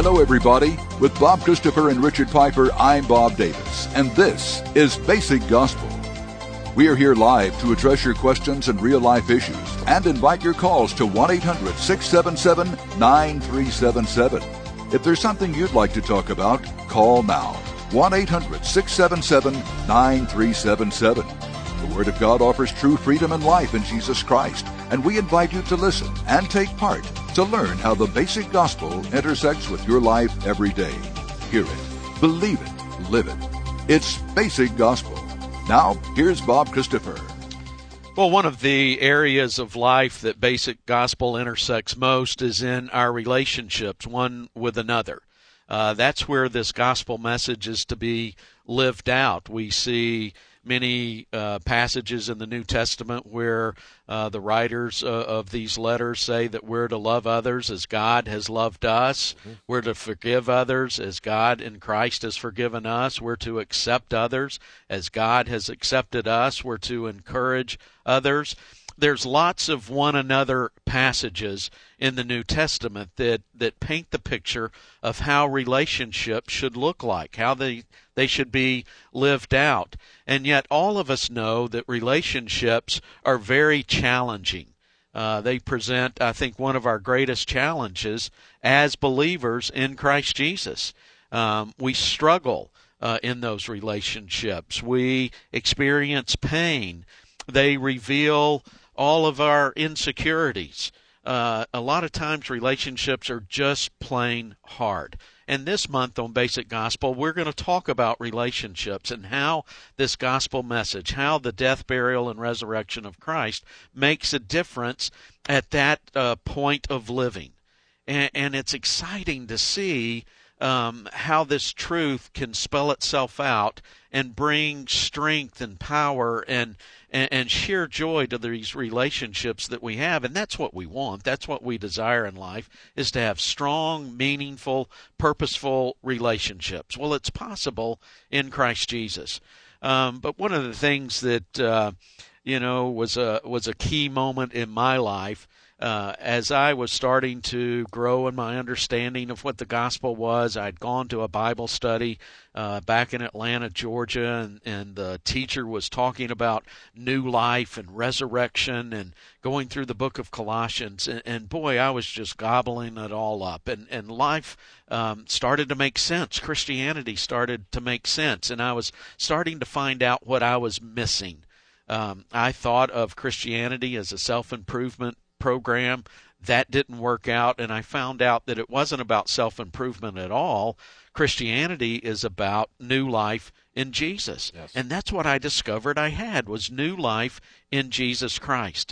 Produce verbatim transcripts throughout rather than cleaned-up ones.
Hello, everybody. With Bob Christopher and Richard Piper, I'm Bob Davis, and this is Basic Gospel. We are here live to address your questions and real-life issues and invite your calls to one eight hundred six seven seven nine three seven seven. If there's something you'd like to talk about, call now. one eight hundred six seven seven nine three seven seven. The Word of God offers true freedom and life in Jesus Christ, and we invite you to listen and take part to learn how the basic gospel intersects with your life every day. Hear it, believe it, live it. It's Basic Gospel. Now, here's Bob Christopher. Well, one of the areas of life that Basic Gospel intersects most is in our relationships, one with another. Uh, that's where this gospel message is to be lived out. We see many uh, passages in the New Testament where uh, the writers uh, of these letters say that we're to love others as God has loved us. Mm-hmm. We're to forgive others as God in Christ has forgiven us. We're to accept others as God has accepted us. We're to encourage others. There's lots of one another passages in the New Testament that, that paint the picture of how relationships should look like, how they, they should be lived out. And yet all of us know that relationships are very challenging. Uh, they present, I think, one of our greatest challenges as believers in Christ Jesus. Um, we struggle uh, in those relationships. We experience pain. They reveal all of our insecurities. Uh, a lot of times relationships are just plain hard. And this month on Basic Gospel, we're going to talk about relationships and how this gospel message, how the death, burial, and resurrection of Christ makes a difference at that uh, point of living. And, and it's exciting to see um, how this truth can spell itself out and bring strength and power and And, and sheer joy to these relationships that we have. And that's what we want. That's what we desire in life, is to have strong, meaningful, purposeful relationships. Well, it's possible in Christ Jesus. Um, but one of the things that, uh, you know, was a, was a key moment in my life Uh, as I was starting to grow in my understanding of what the gospel was. I'd gone to a Bible study uh, back in Atlanta, Georgia, and, and the teacher was talking about new life and resurrection and going through the book of Colossians. And, and boy, I was just gobbling it all up. And, and life um, started to make sense. Christianity started to make sense. And I was starting to find out what I was missing. Um, I thought of Christianity as a self-improvement program. That didn't work out, and I found out that it wasn't about self-improvement at all. Christianity is about new life in Jesus. Yes. And that's what I discovered I had, was new life in Jesus Christ.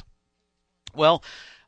Well,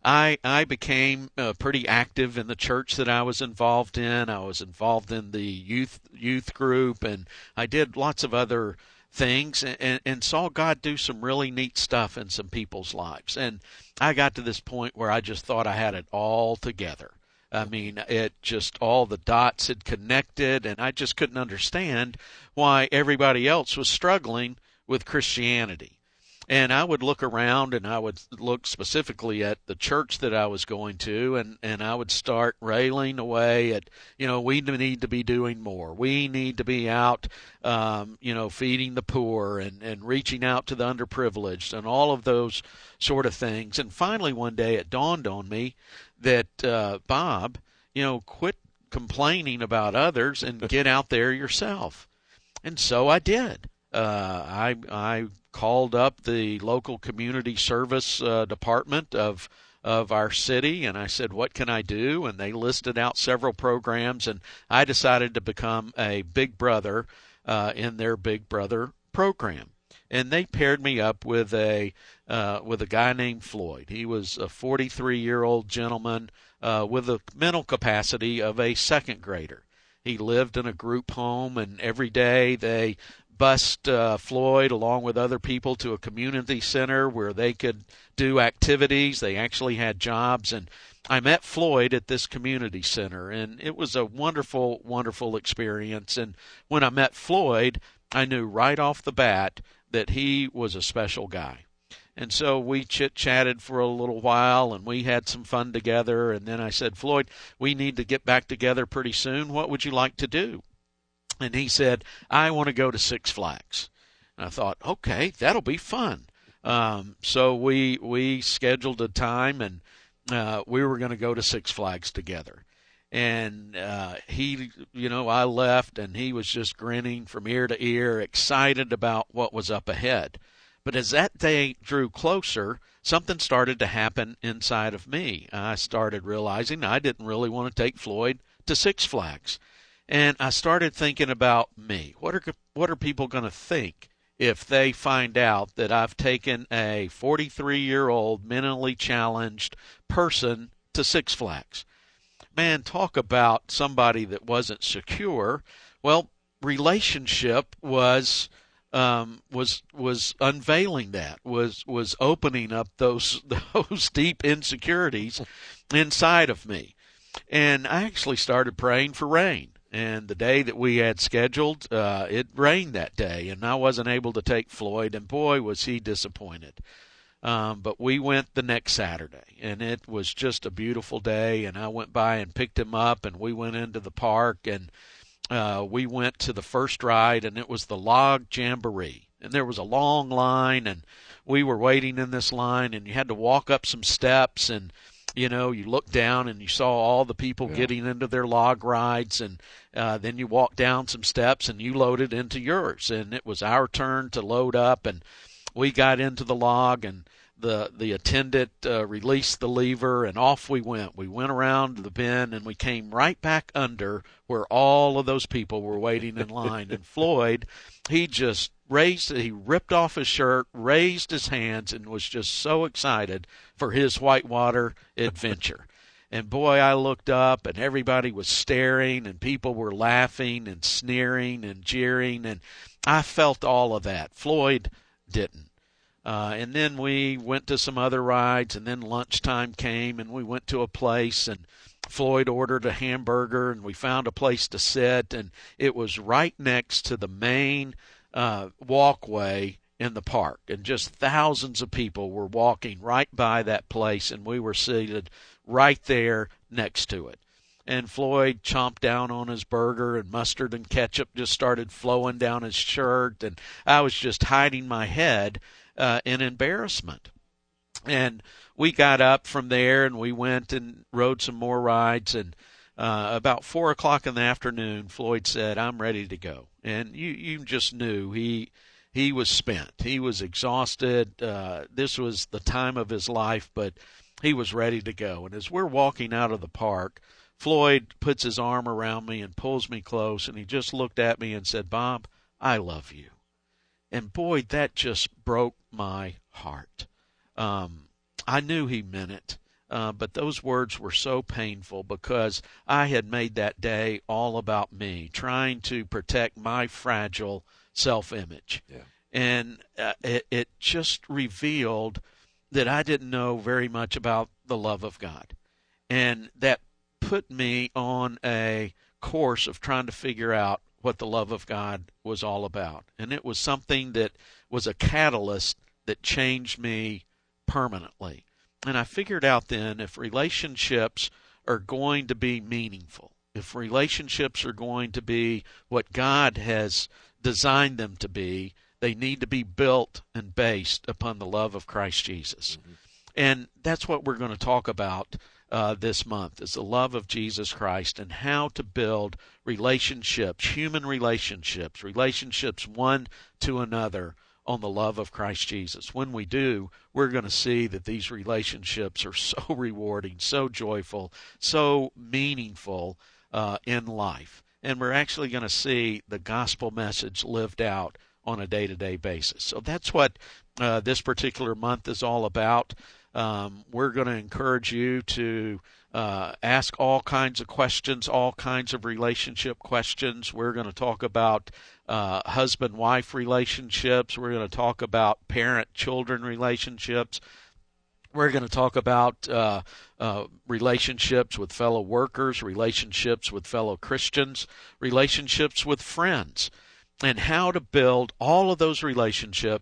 I I became uh, pretty active in the church that I was involved in. I was involved in the youth youth group, and I did lots of other things and, and saw God do some really neat stuff in some people's lives. And I got to this point where I just thought I had it all together. I mean, it just, all the dots had connected, and I just couldn't understand why everybody else was struggling with Christianity. And I would look around, and I would look specifically at the church that I was going to, and, and I would start railing away at, you know, we need to be doing more. We need to be out, um, you know, feeding the poor and, and reaching out to the underprivileged and all of those sort of things. And finally one day it dawned on me that, uh, Bob, you know, quit complaining about others and get out there yourself. And so I did. Uh, I I called up the local community service uh, department of of our city, and I said, what can I do? And they listed out several programs, and I decided to become a Big Brother uh, in their Big Brother program. And they paired me up with a uh, with a guy named Floyd. He was a forty-three-year-old gentleman uh, with the mental capacity of a second grader. He lived in a group home, and every day they bused uh, Floyd along with other people to a community center where they could do activities. They actually had jobs, and I met Floyd at this community center, and it was a wonderful, wonderful experience. And when I met Floyd, I knew right off the bat that he was a special guy. And so we chit-chatted for a little while, and we had some fun together. And then I said, Floyd, we need to get back together pretty soon. What would you like to do? And he said, I want to go to Six Flags. And I thought, okay, that'll be fun. Um, so we we scheduled a time, and uh, we were going to go to Six Flags together. And uh, he, you know, I left, and he was just grinning from ear to ear, excited about what was up ahead. But as that day drew closer, something started to happen inside of me. I started realizing I didn't really want to take Floyd to Six Flags. And I started thinking about me. What are what are people going to think if they find out that I've taken a forty-three-year-old mentally challenged person to Six Flags? Man, talk about somebody that wasn't secure. Well, relationship was um, was was unveiling that, was was opening up those those deep insecurities inside of me. And I actually started praying for rain. And the day that we had scheduled, uh, it rained that day, and I wasn't able to take Floyd, and boy, was he disappointed. Um, but we went the next Saturday, and it was just a beautiful day, and I went by and picked him up, and we went into the park, and uh, we went to the first ride, and it was the Log Jamboree. And there was a long line, and we were waiting in this line, and you had to walk up some steps, and you know, you looked down and you saw all the people yeah. getting into their log rides, and uh, then you walked down some steps and you loaded into yours, and it was our turn to load up, and we got into the log, and the the attendant uh, released the lever, and off we went. We went around the bend, and we came right back under where all of those people were waiting in line. And Floyd, he just raised, he ripped off his shirt, raised his hands, and was just so excited for his whitewater adventure. And boy, I looked up, and everybody was staring, and people were laughing and sneering and jeering, and I felt all of that. Floyd didn't. Uh, and then we went to some other rides, and then lunchtime came, and we went to a place, and Floyd ordered a hamburger, and we found a place to sit, and it was right next to the main uh, walkway in the park, and just thousands of people were walking right by that place, and we were seated right there next to it. And Floyd chomped down on his burger, and mustard and ketchup just started flowing down his shirt, and I was just hiding my head uh, in embarrassment. And we got up from there, and we went and rode some more rides, and uh, about four o'clock in the afternoon, Floyd said, I'm ready to go. And you, you just knew he he was spent. He was exhausted. Uh, this was the time of his life, but he was ready to go. And as we're walking out of the park, Floyd puts his arm around me and pulls me close, and he just looked at me and said, Bob, I love you. And boy, that just broke my heart. Um, I knew he meant it, uh, but those words were so painful because I had made that day all about me, trying to protect my fragile self-image. Yeah. And uh, it, it just revealed that I didn't know very much about the love of God. And that put me on a course of trying to figure out what the love of God was all about. And it was something that was a catalyst that changed me permanently. And I figured out then, if relationships are going to be meaningful, if relationships are going to be what God has designed them to be, they need to be built and based upon the love of Christ Jesus. Mm-hmm. And that's what we're going to talk about uh, this month, is the love of Jesus Christ and how to build relationships, human relationships, relationships one to another on the love of Christ Jesus. When we do, we're going to see that these relationships are so rewarding, so joyful, so meaningful uh, in life. And we're actually going to see the gospel message lived out on a day-to-day basis. So that's what uh, this particular month is all about. Um, we're going to encourage you to uh, ask all kinds of questions, all kinds of relationship questions. We're going to talk about uh, husband-wife relationships. We're going to talk about parent-children relationships. We're going to talk about uh, uh, relationships with fellow workers, relationships with fellow Christians, relationships with friends, and how to build all of those relationships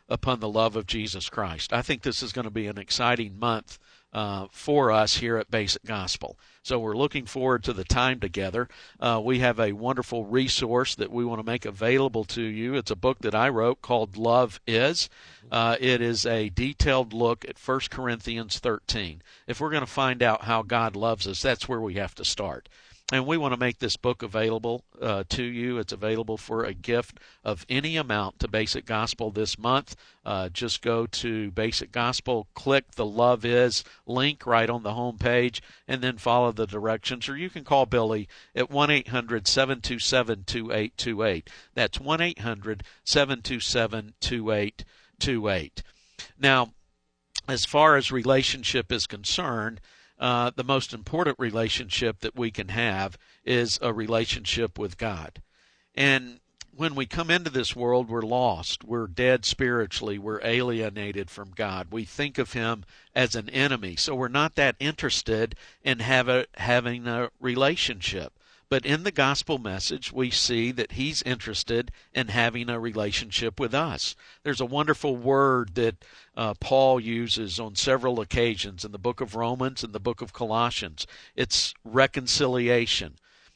upon the love of Jesus Christ. I think this is going to be an exciting month uh, for us here at Basic Gospel. So we're looking forward to the time together. Uh, we have a wonderful resource that we want to make available to you. It's a book that I wrote called Love Is. Uh, it is a detailed look at First Corinthians thirteen. If we're going to find out how God loves us, that's where we have to start. And we want to make this book available uh, to you. It's available for a gift of any amount to Basic Gospel this month. Uh, just go to Basic Gospel, click the Love Is link right on the home page, and then follow the directions. Or you can call Billy at one eight hundred seven two seven two eight two eight. That's one eight hundred seven two seven two eight two eight. Now, as far as relationship is concerned, Uh, the most important relationship that we can have is a relationship with God. And when we come into this world, we're lost. We're dead spiritually. We're alienated from God. We think of Him as an enemy. So we're not that interested in have a, having a relationship. But in the gospel message, we see that He's interested in having a relationship with us. There's a wonderful word that uh, Paul uses on several occasions in the book of Romans and the book of Colossians. It's reconciliation.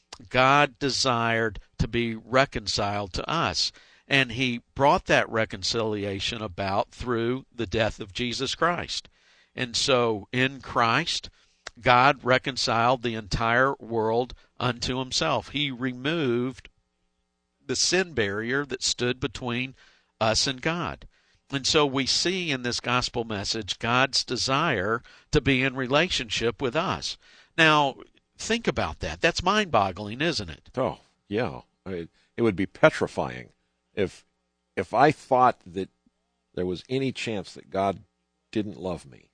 God desired to be reconciled to us, and He brought that reconciliation about through the death of Jesus Christ. And so in Christ, God reconciled the entire world unto Himself. He removed the sin barrier that stood between us and God. And so we see in this gospel message God's desire to be in relationship with us. Now, think about that. That's mind-boggling, isn't it? Oh, yeah. I, it would be petrifying if if I thought that there was any chance that God didn't love me.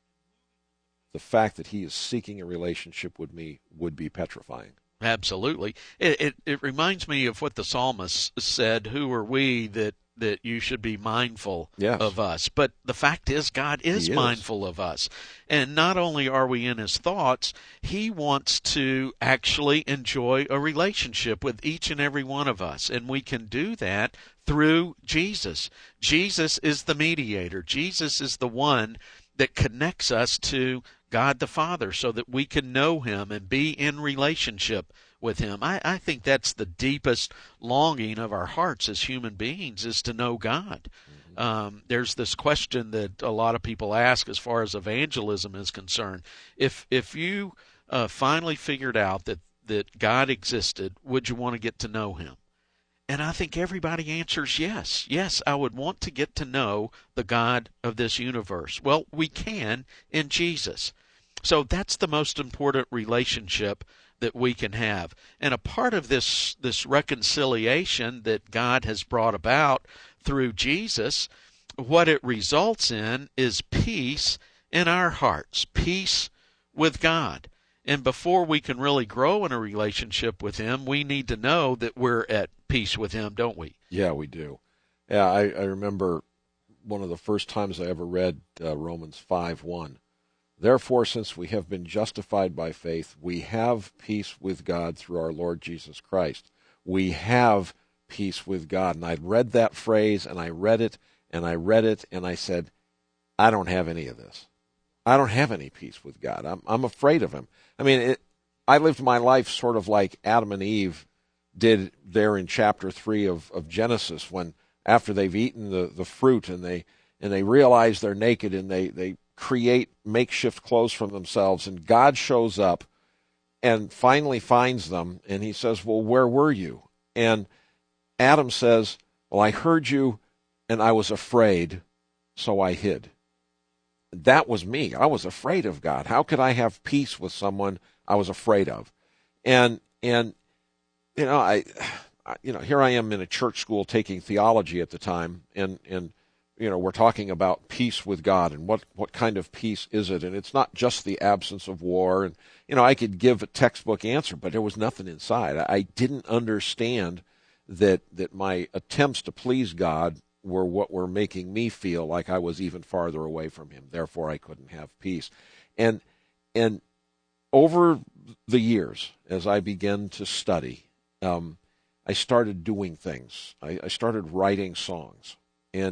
The fact that He is seeking a relationship with me would be petrifying. Absolutely. It, it it reminds me of what the psalmist said, who are we that, that you should be mindful yes. of us? But the fact is, God is, is mindful of us. And not only are we in His thoughts, He wants to actually enjoy a relationship with each and every one of us. And we can do that through Jesus. Jesus is the mediator. Jesus is the one that connects us to God the Father so that we can know Him and be in relationship with Him. I, I think that's the deepest longing of our hearts as human beings, is to know God. Mm-hmm. Um, there's this question that a lot of people ask as far as evangelism is concerned. If if you uh, finally figured out that, that God existed, would you want to get to know Him? And I think everybody answers yes. Yes, I would want to get to know the God of this universe. Well, we can in Jesus. So that's the most important relationship that we can have. And a part of this, this reconciliation that God has brought about through Jesus, what it results in is peace in our hearts, peace with God. And before we can really grow in a relationship with Him, we need to know that we're at peace with Him, don't we? Yeah, we do. Yeah, I, I remember one of the first times I ever read uh, Romans five one. Therefore, since we have been justified by faith, we have peace with God through our Lord Jesus Christ. We have peace with God. And I read that phrase, and I read it, and I read it, and I said, I don't have any of this. I don't have any peace with God. I'm I'm afraid of Him. I mean, it, I lived my life sort of like Adam and Eve did there in chapter three of, of Genesis, when after they've eaten the, the fruit and they and they realize they're naked and they, they create makeshift clothes for themselves, and God shows up and finally finds them, and He says, well, where were you? And Adam says, well, I heard you and I was afraid, so I hid. That was me. I was afraid of God. How could I have peace with someone I was afraid of? And and you know, I, I you know, here I am in a church school taking theology at the time, and and you know, we're talking about peace with God and what what kind of peace is it? And it's not just the absence of war. And you know, I could give a textbook answer, but there was nothing inside. I, I didn't understand that that my attempts to please God were what were making me feel like I was even farther away from Him. Therefore, I couldn't have peace. And and over the years, as I began to study, um, I started doing things. I, I started writing songs, and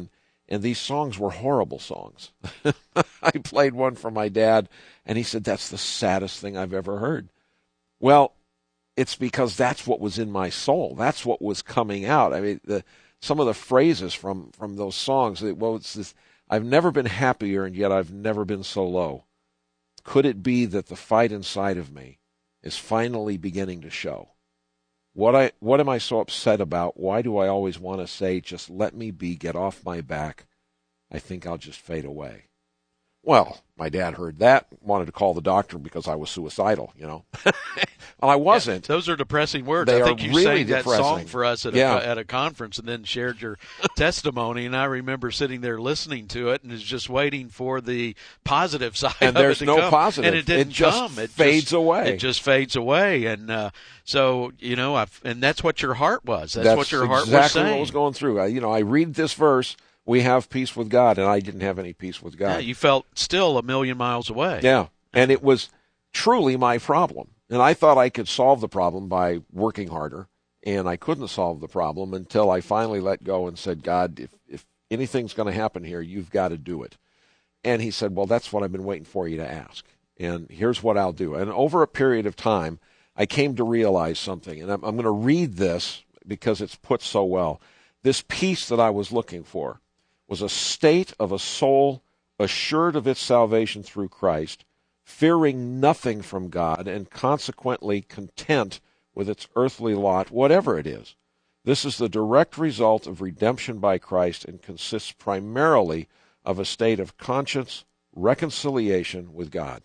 And these songs were horrible songs. I played one for my dad, and he said, that's the saddest thing I've ever heard. Well, it's because that's what was in my soul. That's what was coming out. I mean, the, some of the phrases from, from those songs, well, it's this, I've never been happier, and yet I've never been so low. Could it be that the fight inside of me is finally beginning to show? What I what am I so upset about? Why do I always want to say, just let me be, get off my back? I think I'll just fade away. Well, my dad heard that, wanted to call the doctor because I was suicidal, you know. Well, I wasn't. Yeah, those are depressing words. They I think are you really sang that depressing. song for us at, yeah. a, at a conference and then shared your testimony, and I remember sitting there listening to it and was just waiting for the positive side and of it there's to no come. positive. And it didn't it just come. It fades just, away. It just fades away. And uh, so, you know, I've, and that's what your heart was. That's, that's what your heart exactly was saying. what was going through. I, you know, I read this verse, we have peace with God, and I didn't have any peace with God. Yeah, you felt still a million miles away. Yeah, and it was truly my problem. And I thought I could solve the problem by working harder, and I couldn't solve the problem until I finally let go and said, God, if, if anything's going to happen here, you've got to do it. And he said, well, that's what I've been waiting for you to ask. And here's what I'll do. And over a period of time, I came to realize something. And I'm, I'm going to read this because it's put so well. This peace that I was looking for was a state of a soul assured of its salvation through Christ, fearing nothing from God, and consequently content with its earthly lot, whatever it is. This is the direct result of redemption by Christ and consists primarily of a state of conscious reconciliation with God.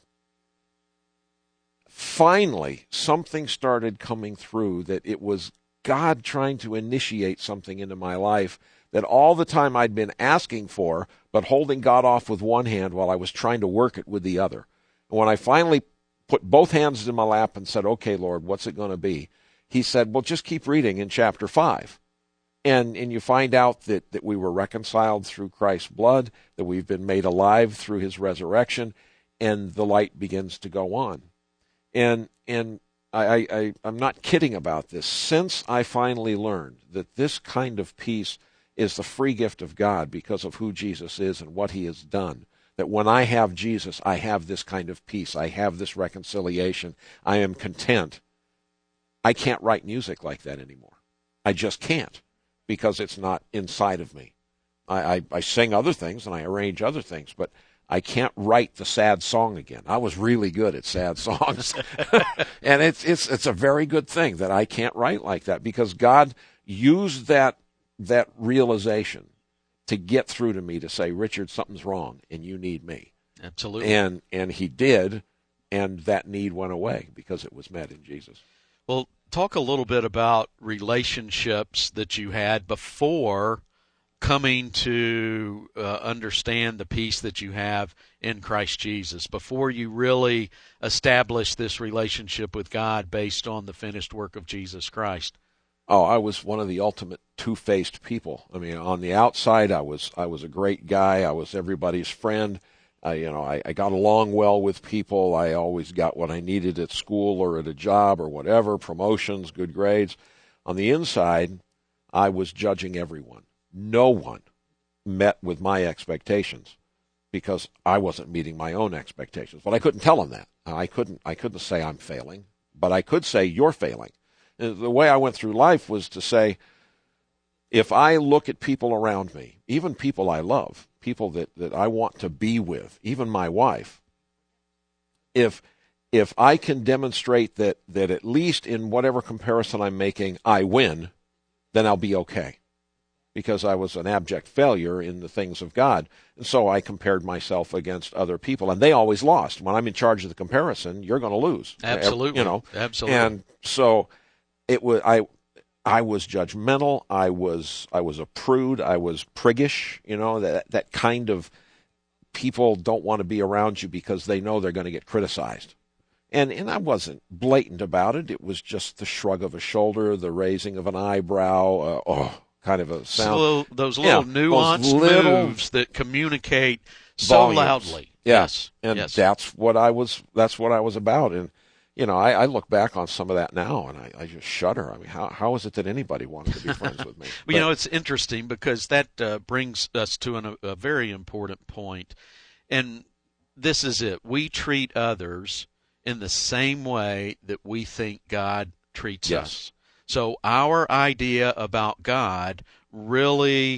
Finally, something started coming through that it was God trying to initiate something into my life that all the time I'd been asking for, but holding God off with one hand while I was trying to work it with the other. And when I finally put both hands in my lap and said, okay, Lord, what's it going to be? He said, well, just keep reading in chapter five. And and you find out that, that we were reconciled through Christ's blood, that we've been made alive through his resurrection, and the light begins to go on. And and I, I, I'm not kidding about this. Since I finally learned that this kind of peace is the free gift of God because of who Jesus is and what he has done, that when I have Jesus, I have this kind of peace. I have this reconciliation. I am content. I can't write music like that anymore. I just can't because it's not inside of me. I, I, I sing other things and I arrange other things, but I can't write the sad song again. I was really good at sad songs. And it's it's it's a very good thing that I can't write like that because God used that that realization to get through to me to say, Richard, something's wrong and you need me. Absolutely. And and he did, and that need went away because it was met in Jesus. Well, talk a little bit about relationships that you had before coming to uh, understand the peace that you have in Christ Jesus, before you really established this relationship with God based on the finished work of Jesus Christ. Oh, I was one of the ultimate two-faced people. I mean, on the outside, I was I was a great guy. I was everybody's friend. I, you know, I, I got along well with people. I always got what I needed at school or at a job or whatever, promotions, good grades. On the inside, I was judging everyone. No one met with my expectations because I wasn't meeting my own expectations. But I couldn't tell them that. I couldn't. I couldn't say I'm failing, but I could say you're failing. The way I went through life was to say, if I look at people around me, even people I love, people that, that I want to be with, even my wife, if if I can demonstrate that, that at least in whatever comparison I'm making, I win, then I'll be okay. Because I was an abject failure in the things of God. And so I compared myself against other people, and they always lost. When I'm in charge of the comparison, you're going to lose. Absolutely. You know? Absolutely. And so it was I I was judgmental, I was I was a prude, I was priggish, you know, that that kind of people don't want to be around you because they know they're going to get criticized. And and I wasn't blatant about it. It was just the shrug of a shoulder, the raising of an eyebrow, uh, oh, kind of a sound. So those little yeah, nuanced those little moves that communicate so volumes. loudly. Yeah. Yes. And yes. that's what I was that's what I was about. And you know, I, I look back on some of that now, and I, I just shudder. I mean, how how is it that anybody wanted to be friends with me? Well, But, you know, it's interesting because that uh, brings us to an, a very important point, and this is it. We treat others in the same way that we think God treats Yes. us. So our idea about God really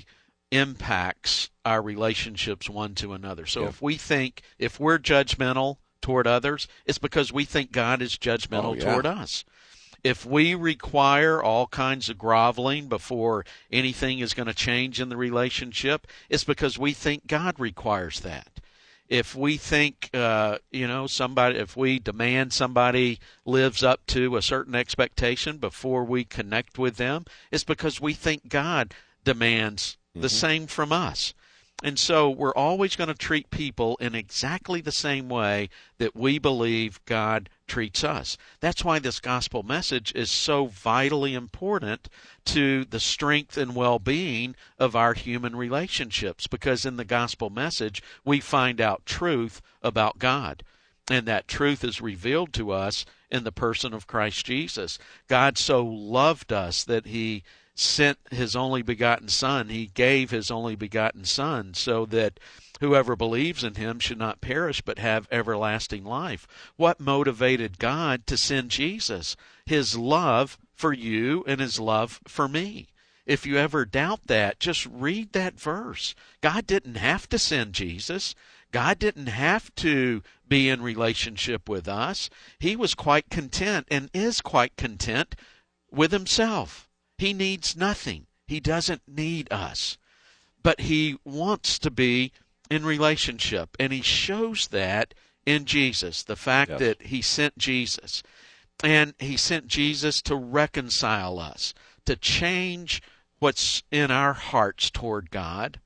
impacts our relationships one to another. So Yeah. if we think, if we're judgmental toward others, it's because we think God is judgmental Oh, yeah. toward us. If we require all kinds of groveling before anything is going to change in the relationship, it's because we think God requires that. If we think, uh, you know, somebody, if we demand somebody lives up to a certain expectation before we connect with them, it's because we think God demands mm-hmm. the same from us. And so we're always going to treat people in exactly the same way that we believe God treats us. That's why this gospel message is so vitally important to the strength and well-being of our human relationships, because in the gospel message we find out truth about God. And that truth is revealed to us in the person of Christ Jesus. God so loved us that he sent his only begotten Son. He gave his only begotten Son so that whoever believes in him should not perish but have everlasting life. What motivated God to send Jesus? His love for you and his love for me. If you ever doubt that, just read that verse. God didn't have to send Jesus. God didn't have to be in relationship with us. He was quite content and is quite content with himself. He needs nothing. He doesn't need us. But he wants to be in relationship, and he shows that in Jesus, the fact Yes. that he sent Jesus. And he sent Jesus to reconcile us, to change what's in our hearts toward God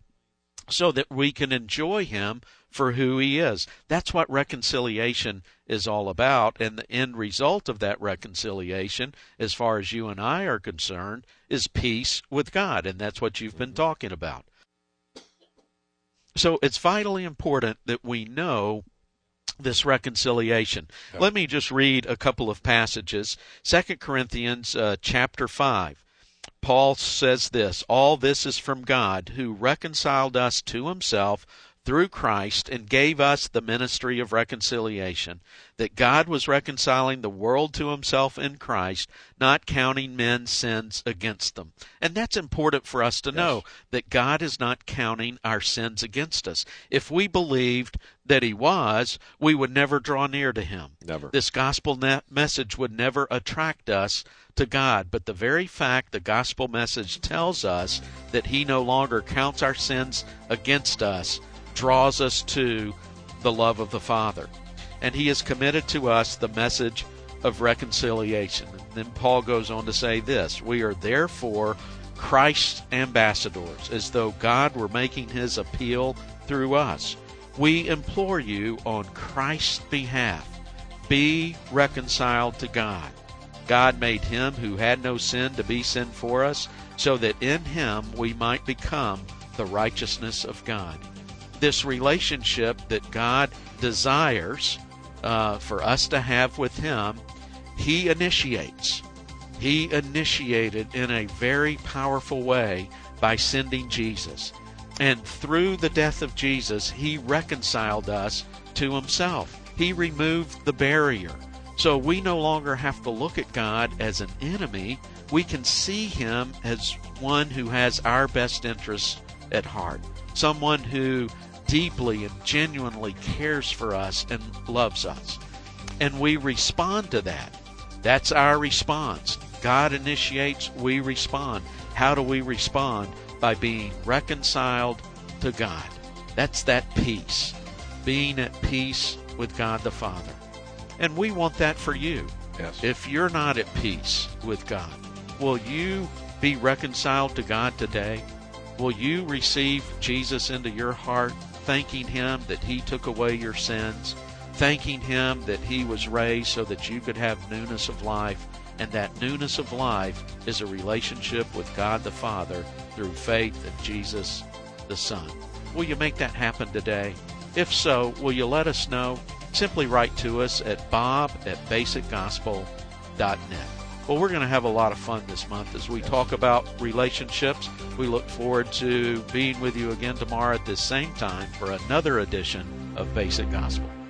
so that we can enjoy him for who he is. That's what reconciliation is all about, and the end result of that reconciliation, as far as you and I are concerned, is peace with God, and that's what you've been talking about. So it's vitally important that we know this reconciliation. Yeah. Let me just read a couple of passages. Second Corinthians uh, chapter five. Paul says this, "All this is from God, who reconciled us to himself through Christ and gave us the ministry of reconciliation, that God was reconciling the world to himself in Christ, not counting men's sins against them." And that's important for us to know, Yes. that God is not counting our sins against us. If we believed that he was, we would never draw near to him. Never. This gospel ne- message would never attract us to God. But the very fact the gospel message tells us that he no longer counts our sins against us draws us to the love of the Father. And he has committed to us the message of reconciliation. And then Paul goes on to say this, "We are therefore Christ's ambassadors, as though God were making his appeal through us. We implore you on Christ's behalf, be reconciled to God. God made him who had no sin to be sin for us, so that in him we might become the righteousness of God." This relationship that God desires uh, for us to have with him, he initiates. He initiated in a very powerful way by sending Jesus. And through the death of Jesus, he reconciled us to himself. He removed the barrier. So we no longer have to look at God as an enemy. We can see him as one who has our best interests at heart, someone who deeply and genuinely cares for us and loves us. And we respond to that. That's our response. God initiates, we respond. How do we respond? By being reconciled to God. That's that peace, being at peace with God the Father. And we want that for you. Yes. If you're not at peace with God, will you be reconciled to God today? Will you receive Jesus into your heart, thanking him that he took away your sins, thanking him that he was raised so that you could have newness of life, and that newness of life is a relationship with God the Father through faith in Jesus the Son? Will you make that happen today? If so, will you let us know? simply write to us at bob at basic gospel dot net. Well, we're going to have a lot of fun this month as we talk about relationships. We look forward to being with you again tomorrow at this same time for another edition of Basic Gospel.